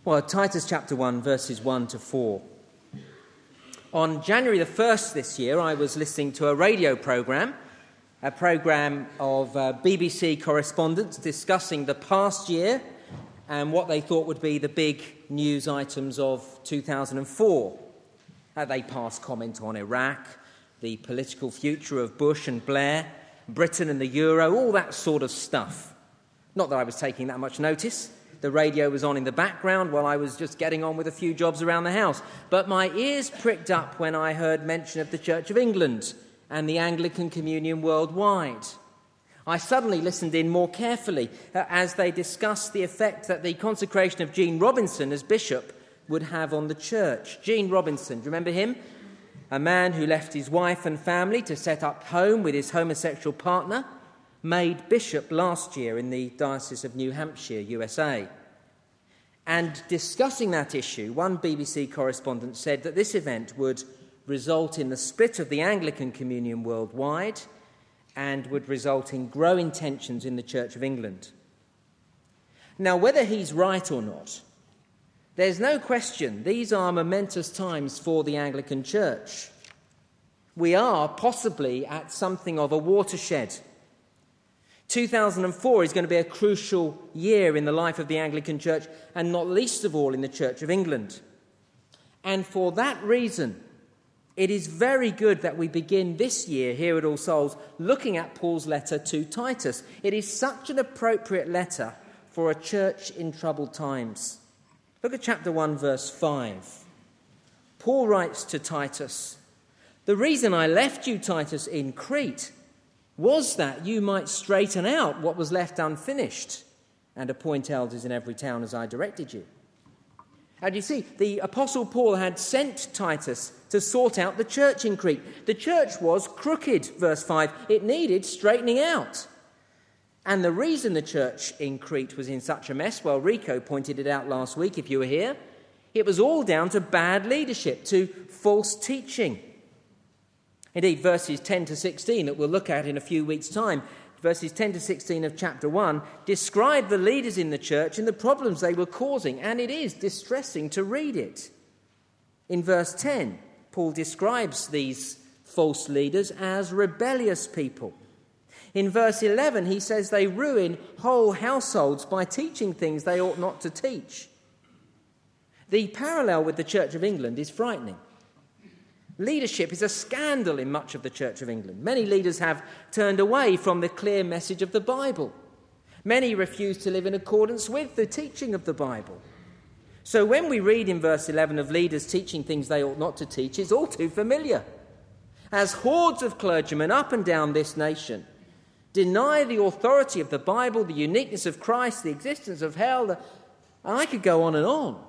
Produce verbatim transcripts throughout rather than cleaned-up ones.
Well, Titus chapter one, verses one to four. On January the first this year, I was listening to a radio programme, a programme of uh, B B C correspondents discussing the past year and what they thought would be the big news items of two thousand four. Uh, they passed comment on Iraq, the political future of Bush and Blair, Britain and the euro, all that sort of stuff. Not that I was taking that much notice. The radio was on in the background while I was just getting on with a few jobs around the house. But my ears pricked up when I heard mention of the Church of England and the Anglican Communion worldwide. I suddenly listened in more carefully uh, as they discussed the effect that the consecration of Gene Robinson as bishop would have on the church. Gene Robinson, do you remember him? A man who left his wife and family to set up home with his homosexual partner, made bishop last year in the Diocese of New Hampshire, U S A. And discussing that issue, one B B C correspondent said that this event would result in the split of the Anglican Communion worldwide and would result in growing tensions in the Church of England. Now, whether he's right or not, there's no question these are momentous times for the Anglican Church. We are possibly at something of a watershed. two thousand four is going to be a crucial year in the life of the Anglican Church, and not least of all in the Church of England. And for that reason, it is very good that we begin this year here at All Souls looking at Paul's letter to Titus. It is such an appropriate letter for a church in troubled times. Look at chapter one, verse five. Paul writes to Titus, "The reason I left you, Titus, in Crete was that you might straighten out what was left unfinished and appoint elders in every town as I directed you." And you see, the Apostle Paul had sent Titus to sort out the church in Crete. The church was crooked, verse five. It needed straightening out. And the reason the church in Crete was in such a mess, well, Rico pointed it out last week if you were here, it was all down to bad leadership, to false teaching. Indeed, verses ten to sixteen that we'll look at in a few weeks' time, verses ten to sixteen of chapter one, describe the leaders in the church and the problems they were causing, and it is distressing to read it. In verse ten, Paul describes these false leaders as rebellious people. In verse eleven, he says they ruin whole households by teaching things they ought not to teach. The parallel with the Church of England is frightening. Leadership is a scandal in much of the Church of England. Many leaders have turned away from the clear message of the Bible. Many refuse to live in accordance with the teaching of the Bible. So when we read in verse eleven of leaders teaching things they ought not to teach, it's all too familiar. As hordes of clergymen up and down this nation deny the authority of the Bible, the uniqueness of Christ, the existence of hell, the... and I could go on and on.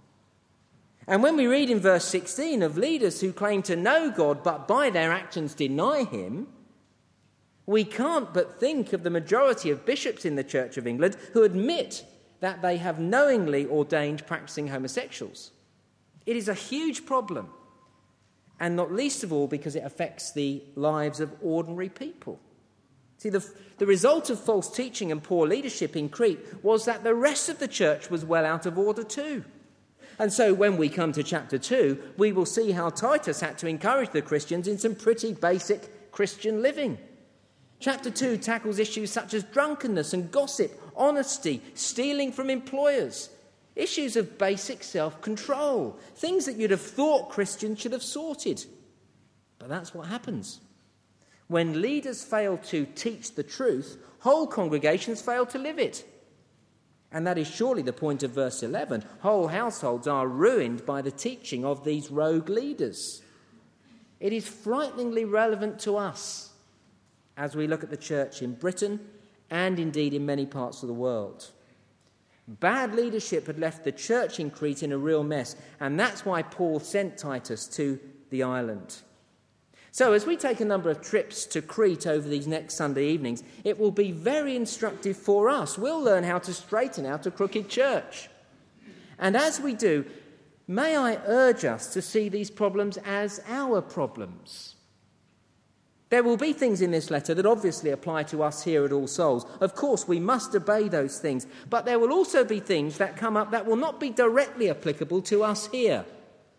And when we read in verse sixteen of leaders who claim to know God but by their actions deny him, we can't but think of the majority of bishops in the Church of England who admit that they have knowingly ordained practicing homosexuals. It is a huge problem, and not least of all because it affects the lives of ordinary people. See, the, the result of false teaching and poor leadership in Crete was that the rest of the church was well out of order too. And so when we come to chapter two, we will see how Titus had to encourage the Christians in some pretty basic Christian living. Chapter two tackles issues such as drunkenness and gossip, honesty, stealing from employers, issues of basic self-control, things that you'd have thought Christians should have sorted. But that's what happens. When leaders fail to teach the truth, whole congregations fail to live it. And that is surely the point of verse eleven. Whole households are ruined by the teaching of these rogue leaders. It is frighteningly relevant to us as we look at the church in Britain and indeed in many parts of the world. Bad leadership had left the church in Crete in a real mess, and that's why Paul sent Titus to the island. So as we take a number of trips to Crete over these next Sunday evenings, it will be very instructive for us. We'll learn how to straighten out a crooked church. And as we do, may I urge us to see these problems as our problems. There will be things in this letter that obviously apply to us here at All Souls. Of course, we must obey those things. But there will also be things that come up that will not be directly applicable to us here.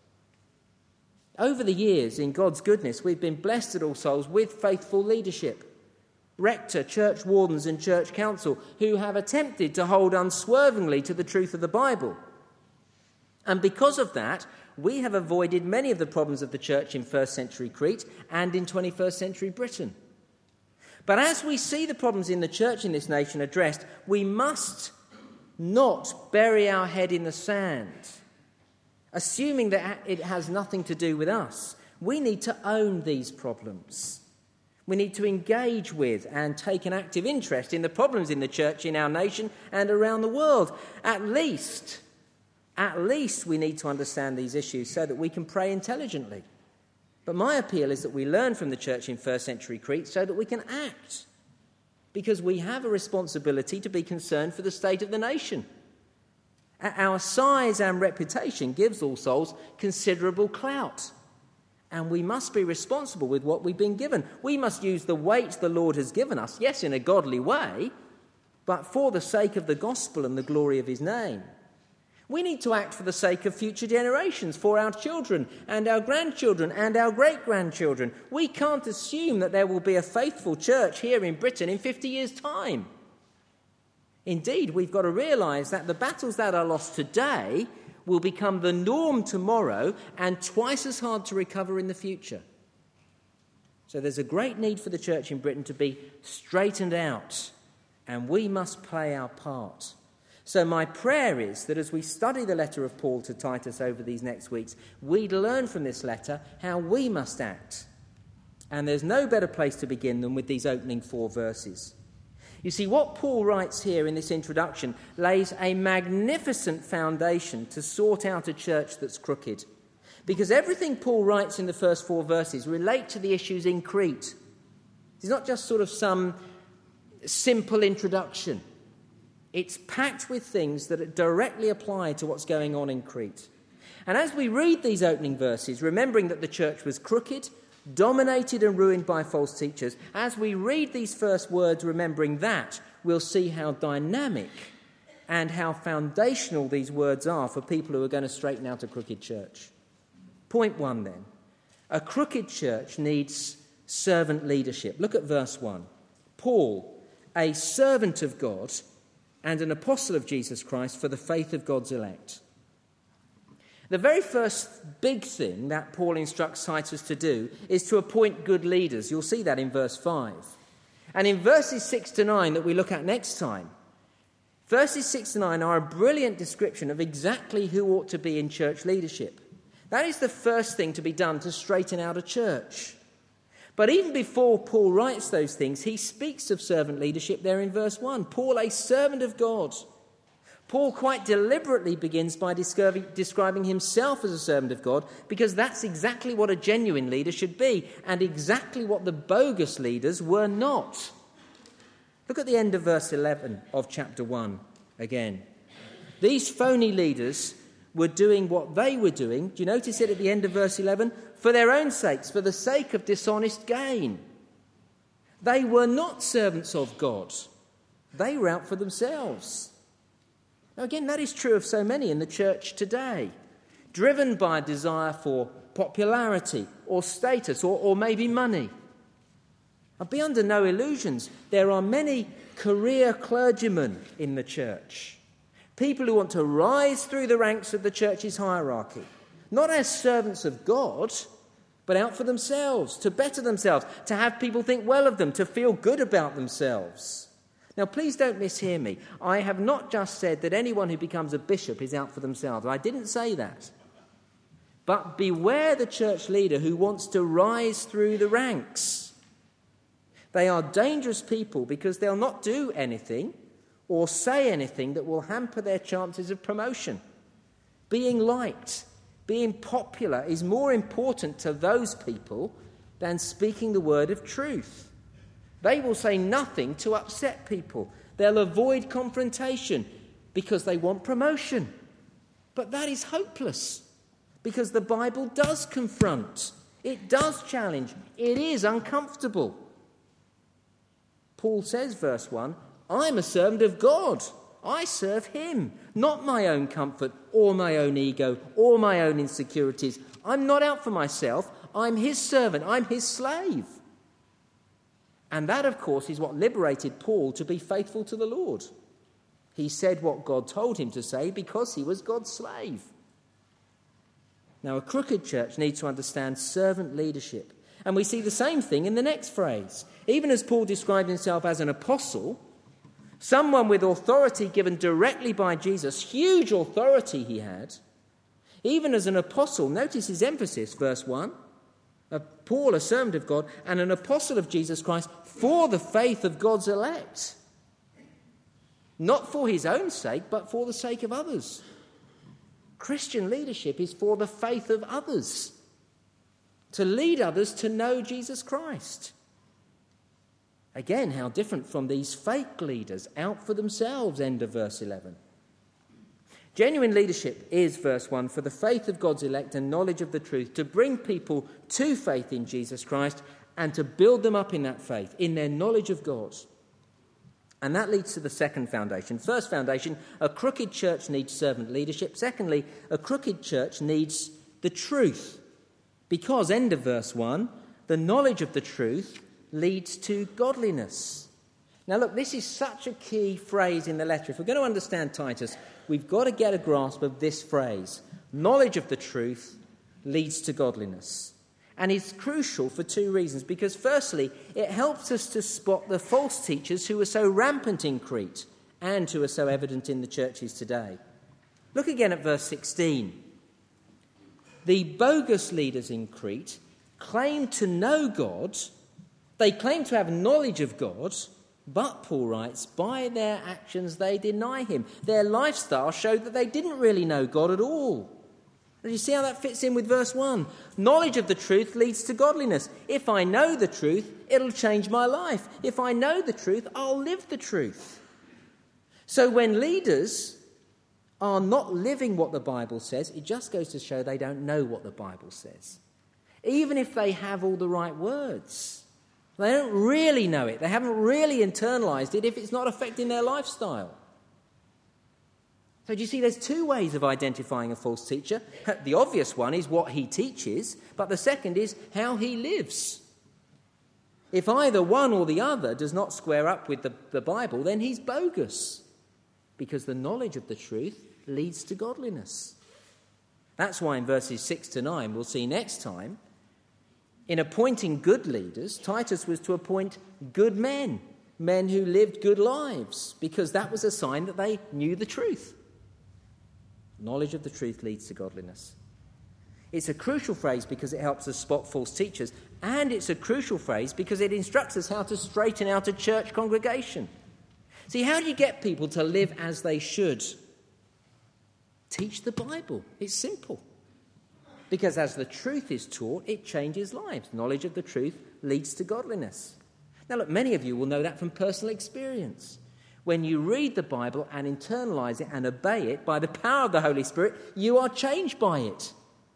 Over the years, in God's goodness, we've been blessed at All Souls with faithful leadership. Rector, church wardens and church council who have attempted to hold unswervingly to the truth of the Bible. And because of that, we have avoided many of the problems of the church in first century Crete and in twenty-first century Britain. But as we see the problems in the church in this nation addressed, we must not bury our head in the sand, assuming that it has nothing to do with us. We need to own these problems. We need to engage with and take an active interest in the problems in the church in our nation and around the world. At least, at least we need to understand these issues so that we can pray intelligently. But my appeal is that we learn from the church in first century Crete so that we can act, because we have a responsibility to be concerned for the state of the nation. Our size and reputation gives All Souls considerable clout, and we must be responsible with what we've been given. We must use the weight the Lord has given us, yes, in a godly way, but for the sake of the gospel and the glory of his name. We need to act for the sake of future generations, for our children and our grandchildren and our great-grandchildren. We can't assume that there will be a faithful church here in Britain in fifty years' time. Indeed, we've got to realise that the battles that are lost today will become the norm tomorrow and twice as hard to recover in the future. So there's a great need for the church in Britain to be straightened out, and we must play our part. So my prayer is that as we study the letter of Paul to Titus over these next weeks, we'd learn from this letter how we must act. And there's no better place to begin than with these opening four verses. You see, what Paul writes here in this introduction lays a magnificent foundation to sort out a church that's crooked. Because everything Paul writes in the first four verses relate to the issues in Crete. It's not just sort of some simple introduction. It's packed with things that directly apply to what's going on in Crete. And as we read these opening verses, remembering that the church was crooked, dominated and ruined by false teachers, as we read these first words, remembering that, we'll see how dynamic and how foundational these words are for people who are going to straighten out a crooked church. Point one then. A crooked church needs servant leadership. Look at verse one. Paul, a servant of God and an apostle of Jesus Christ for the faith of God's elect. The very first big thing that Paul instructs Titus to do is to appoint good leaders. You'll see that in verse five. And in verses six to nine that we look at next time, verses six to nine are a brilliant description of exactly who ought to be in church leadership. That is the first thing to be done to straighten out a church. But even before Paul writes those things, he speaks of servant leadership there in verse one. Paul, a servant of God. Paul quite deliberately begins by describing himself as a servant of God, because that's exactly what a genuine leader should be, and exactly what the bogus leaders were not. Look at the end of verse eleven of chapter one again. These phony leaders were doing what they were doing. Do you notice it at the end of verse eleven? For their own sakes, for the sake of dishonest gain. They were not servants of God. They were out for themselves. Now again, that is true of so many in the church today, driven by a desire for popularity or status or, or maybe money. Now, be under no illusions. There are many career clergymen in the church, people who want to rise through the ranks of the church's hierarchy, not as servants of God, but out for themselves, to better themselves, to have people think well of them, to feel good about themselves. Now, please don't mishear me. I have not just said that anyone who becomes a bishop is out for themselves. I didn't say that. But beware the church leader who wants to rise through the ranks. They are dangerous people because they'll not do anything or say anything that will hamper their chances of promotion. Being liked, being popular is more important to those people than speaking the word of truth. They will say nothing to upset people. They'll avoid confrontation because they want promotion. But that is hopeless, because the Bible does confront. It does challenge. It is uncomfortable. Paul says, verse one, I'm a servant of God. I serve him, not my own comfort or my own ego or my own insecurities. I'm not out for myself. I'm his servant. I'm his slave. And that, of course, is what liberated Paul to be faithful to the Lord. He said what God told him to say because he was God's slave. Now, a crooked church needs to understand servant leadership. And we see the same thing in the next phrase. Even as Paul described himself as an apostle, someone with authority given directly by Jesus, huge authority he had, even as an apostle, notice his emphasis, verse one, a Paul, a servant of God, and an apostle of Jesus Christ for the faith of God's elect. Not for his own sake, but for the sake of others. Christian leadership is for the faith of others, to lead others to know Jesus Christ. Again, how different from these fake leaders out for themselves, end of verse eleven. Genuine leadership is, verse one, for the faith of God's elect and knowledge of the truth, to bring people to faith in Jesus Christ and to build them up in that faith, in their knowledge of God. And that leads to the second foundation. First foundation, a crooked church needs servant leadership. Secondly, a crooked church needs the truth. Because, end of verse one, the knowledge of the truth leads to godliness. Now look, this is such a key phrase in the letter. If we're going to understand Titus, we've got to get a grasp of this phrase. Knowledge of the truth leads to godliness. And it's crucial for two reasons. Because firstly, it helps us to spot the false teachers who are so rampant in Crete and who are so evident in the churches today. Look again at verse sixteen. The bogus leaders in Crete claim to know God. They claim to have knowledge of God, but, Paul writes, by their actions they deny him. Their lifestyle showed that they didn't really know God at all. And you see how that fits in with verse one? Knowledge of the truth leads to godliness. If I know the truth, it'll change my life. If I know the truth, I'll live the truth. So when leaders are not living what the Bible says, it just goes to show they don't know what the Bible says. Even if they have all the right words, they don't really know it. They haven't really internalized it if it's not affecting their lifestyle. So do you see, there's two ways of identifying a false teacher. The obvious one is what he teaches, but the second is how he lives. If either one or the other does not square up with the, the Bible, then he's bogus, because the knowledge of the truth leads to godliness. That's why in verses six to nine, we'll see next time, in appointing good leaders, Titus was to appoint good men, men who lived good lives, because that was a sign that they knew the truth. Knowledge of the truth leads to godliness. It's a crucial phrase because it helps us spot false teachers, and it's a crucial phrase because it instructs us how to straighten out a church congregation. See, how do you get people to live as they should? Teach the Bible. It's simple. Because as the truth is taught, it changes lives. Knowledge of the truth leads to godliness. Now look, many of you will know that from personal experience. When you read the Bible and internalize it and obey it by the power of the Holy Spirit, you are changed by it.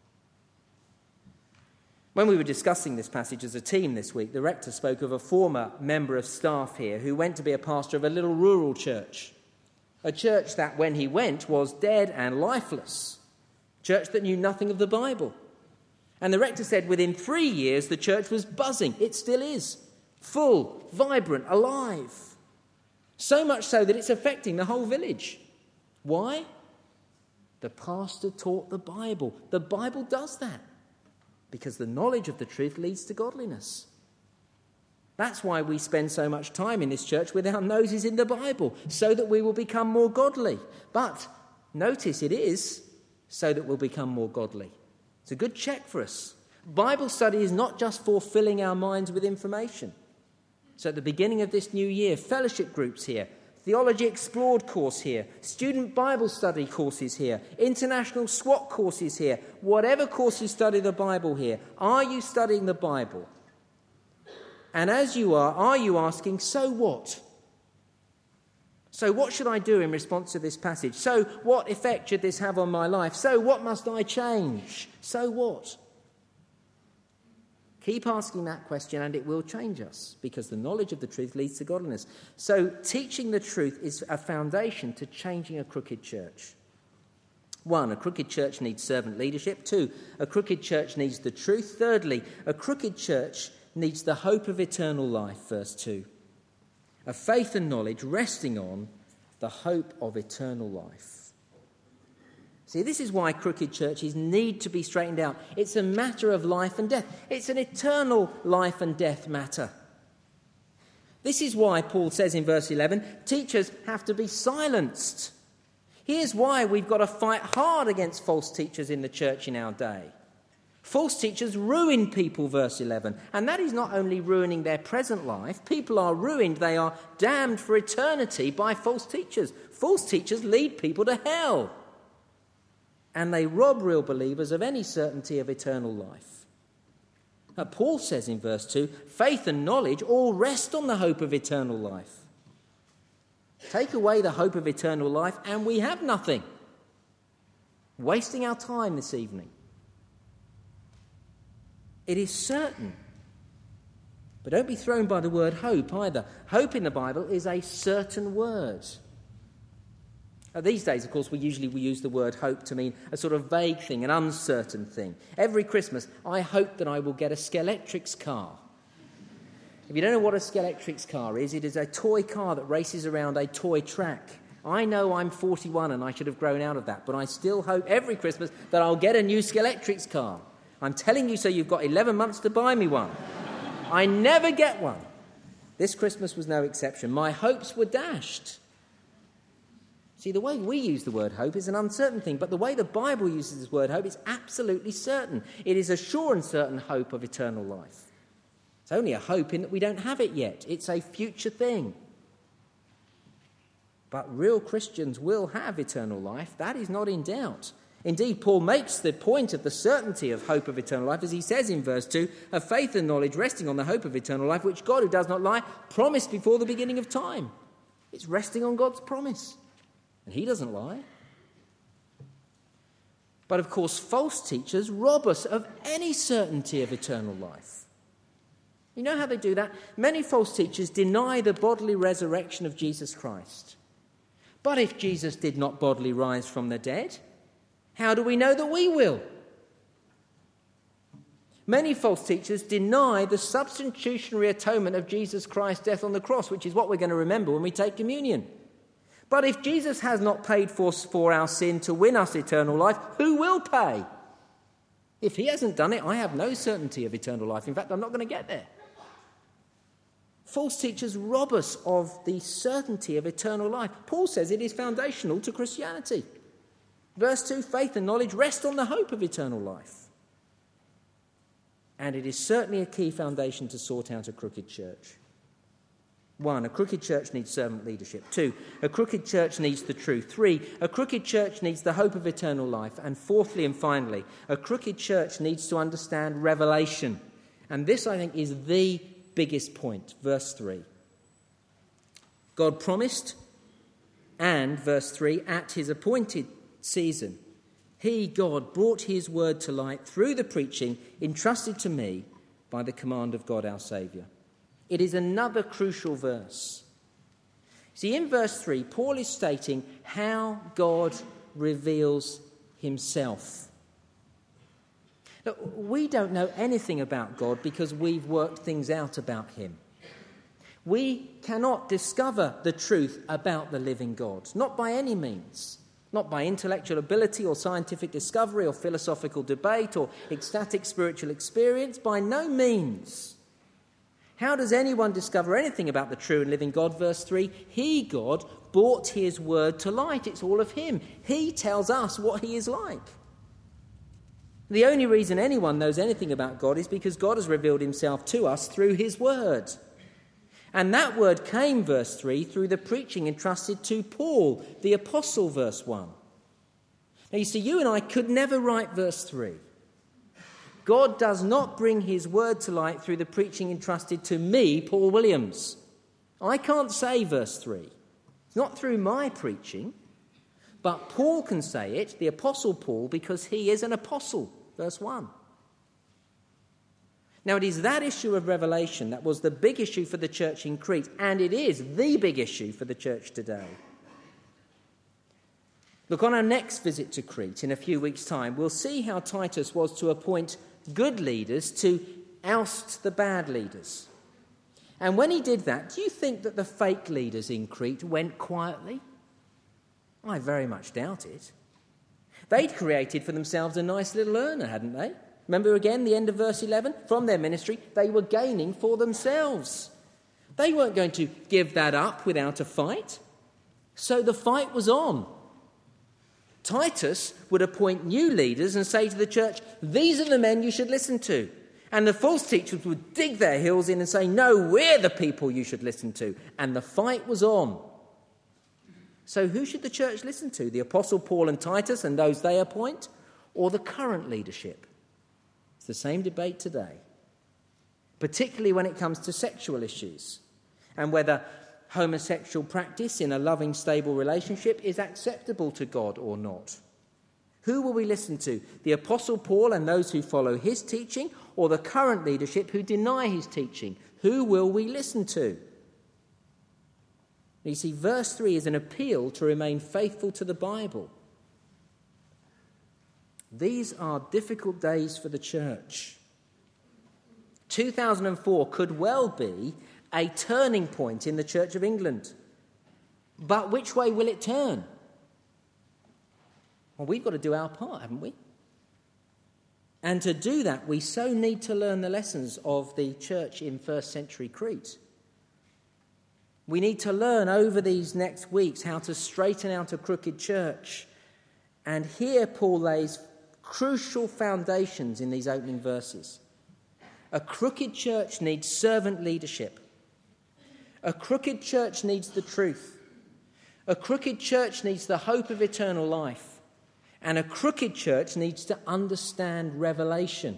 When we were discussing this passage as a team this week, the rector spoke of a former member of staff here who went to be a pastor of a little rural church. A church that, when he went, was dead and lifeless. A church that knew nothing of the Bible. And the rector said within three years the church was buzzing. It still is. Full, vibrant, alive. So much so that it's affecting the whole village. Why? The pastor taught the Bible. The Bible does that. Because the knowledge of the truth leads to godliness. That's why we spend so much time in this church with our noses in the Bible, so that we will become more godly. But notice it is so that we'll become more godly. It's a good check for us. Bible study is not just for filling our minds with information. So at the beginning of this new year, fellowship groups here, Theology Explored course here, student Bible study courses here, international SWAT courses here, whatever course you study the Bible here, are you studying the Bible? And as you are, are you asking, so what? So what should I do in response to this passage? So what effect should this have on my life? So what must I change? So what? Keep asking that question and it will change us, because the knowledge of the truth leads to godliness. So teaching the truth is a foundation to changing a crooked church. One, a crooked church needs servant leadership. Two, a crooked church needs the truth. Thirdly, a crooked church needs the hope of eternal life, verse two. A faith and knowledge resting on the hope of eternal life. See, this is why crooked churches need to be straightened out. It's a matter of life and death. It's an eternal life and death matter. This is why Paul says in verse eleven, teachers have to be silenced. Here's why we've got to fight hard against false teachers in the church in our day. False teachers ruin people, verse eleven. And that is not only ruining their present life. People are ruined. They are damned for eternity by false teachers. False teachers lead people to hell. And they rob real believers of any certainty of eternal life. Now, Paul says in verse two, faith and knowledge all rest on the hope of eternal life. Take away the hope of eternal life and we have nothing. Wasting our time this evening. It is certain. But don't be thrown by the word hope either. Hope in the Bible is a certain word. Now, these days, of course, we usually we use the word hope to mean a sort of vague thing, an uncertain thing. Every Christmas, I hope that I will get a Skeletrix car. If you don't know what a Skeletrix car is, it is a toy car that races around a toy track. I know I'm forty-one and I should have grown out of that, but I still hope every Christmas that I'll get a new Skeletrix car. I'm telling you so you've got eleven months to buy me one. I never get one. This Christmas was no exception. My hopes were dashed. See, the way we use the word hope is an uncertain thing, but the way the Bible uses this word hope is absolutely certain. It is a sure and certain hope of eternal life. It's only a hope in that we don't have it yet. It's a future thing. But real Christians will have eternal life. That is not in doubt. Indeed, Paul makes the point of the certainty of hope of eternal life, as he says in verse two, a faith and knowledge resting on the hope of eternal life, which God, who does not lie, promised before the beginning of time. It's resting on God's promise. And he doesn't lie. But of course, false teachers rob us of any certainty of eternal life. You know how they do that? Many false teachers deny the bodily resurrection of Jesus Christ. But if Jesus did not bodily rise from the dead, how do we know that we will? Many false teachers deny the substitutionary atonement of Jesus Christ's death on the cross, which is what we're going to remember when we take communion. But if Jesus has not paid for, for our sin to win us eternal life, who will pay? If he hasn't done it, I have no certainty of eternal life. In fact, I'm not going to get there. False teachers rob us of the certainty of eternal life. Paul says it is foundational to Christianity. Verse two, faith and knowledge rest on the hope of eternal life. And it is certainly a key foundation to sort out a crooked church. One, a crooked church needs servant leadership. Two, a crooked church needs the truth. Three, a crooked church needs the hope of eternal life. And fourthly and finally, a crooked church needs to understand revelation. And this, I think, is the biggest point. Verse three. God promised, and, verse three, at his appointed season, he, God, brought his word to light through the preaching entrusted to me by the command of God our Saviour. It is another crucial verse. See, in verse three, Paul is stating how God reveals himself. Look, we don't know anything about God because we've worked things out about him. We cannot discover the truth about the living God, not by any means. Not by intellectual ability or scientific discovery or philosophical debate or ecstatic spiritual experience, by no means. How does anyone discover anything about the true and living God? Verse three, he, God, brought his word to light. It's all of him. He tells us what he is like. The only reason anyone knows anything about God is because God has revealed himself to us through his word. And that word came, verse three, through the preaching entrusted to Paul, the apostle, verse one. Now you see, you and I could never write verse three. God does not bring his word to light through the preaching entrusted to me, Paul Williams. I can't say verse three. It's not through my preaching, but Paul can say it, the apostle Paul, because he is an apostle, verse one. Now, it is that issue of revelation that was the big issue for the church in Crete, and it is the big issue for the church today. Look, on our next visit to Crete in a few weeks' time, we'll see how Titus was to appoint good leaders to oust the bad leaders. And when he did that, do you think that the fake leaders in Crete went quietly? I very much doubt it. They'd created for themselves a nice little earner, hadn't they? Remember again the end of verse eleven? From their ministry, they were gaining for themselves. They weren't going to give that up without a fight. So the fight was on. Titus would appoint new leaders and say to the church, these are the men you should listen to. And the false teachers would dig their heels in and say, no, we're the people you should listen to. And the fight was on. So who should the church listen to? The Apostle Paul and Titus and those they appoint? Or the current leadership? It's the same debate today, particularly when it comes to sexual issues and whether homosexual practice in a loving, stable relationship is acceptable to God or not. Who will we listen to? The Apostle Paul and those who follow his teaching, or the current leadership who deny his teaching? Who will we listen to? You see, verse three is an appeal to remain faithful to the Bible. These are difficult days for the church. two thousand four could well be a turning point in the Church of England. But which way will it turn? Well, we've got to do our part, haven't we? And to do that, we so need to learn the lessons of the church in first century Crete. We need to learn over these next weeks how to straighten out a crooked church. And here Paul lays crucial foundations in these opening verses. A crooked church needs servant leadership. A crooked church needs the truth. A crooked church needs the hope of eternal life. And a crooked church needs to understand revelation.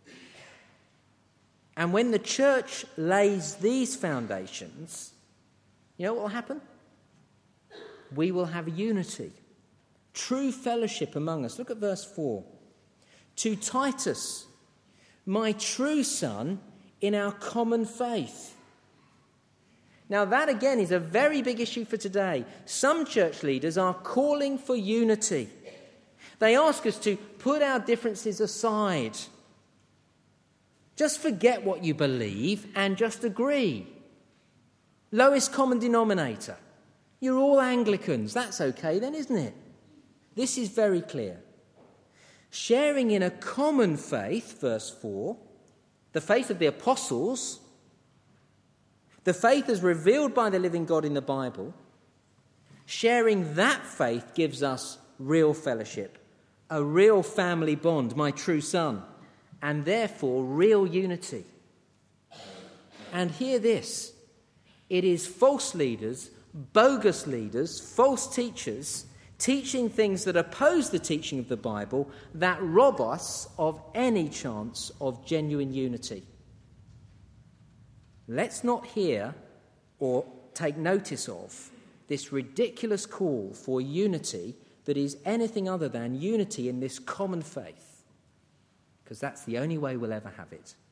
And when the church lays these foundations, you know what will happen? We will have unity, true fellowship among us. Look at verse four. To Titus, my true son, in our common faith. Now that again is a very big issue for today. Some church leaders are calling for unity. They ask us to put our differences aside. Just forget what you believe and just agree. Lowest common denominator. You're all Anglicans. That's okay then, isn't it? This is very clear. Sharing in a common faith, verse four, the faith of the apostles, the faith as revealed by the living God in the Bible, sharing that faith gives us real fellowship, a real family bond, my true son, and therefore real unity. And hear this, it is false leaders, bogus leaders, false teachers, teaching things that oppose the teaching of the Bible that rob us of any chance of genuine unity. Let's not hear or take notice of this ridiculous call for unity that is anything other than unity in this common faith, because that's the only way we'll ever have it.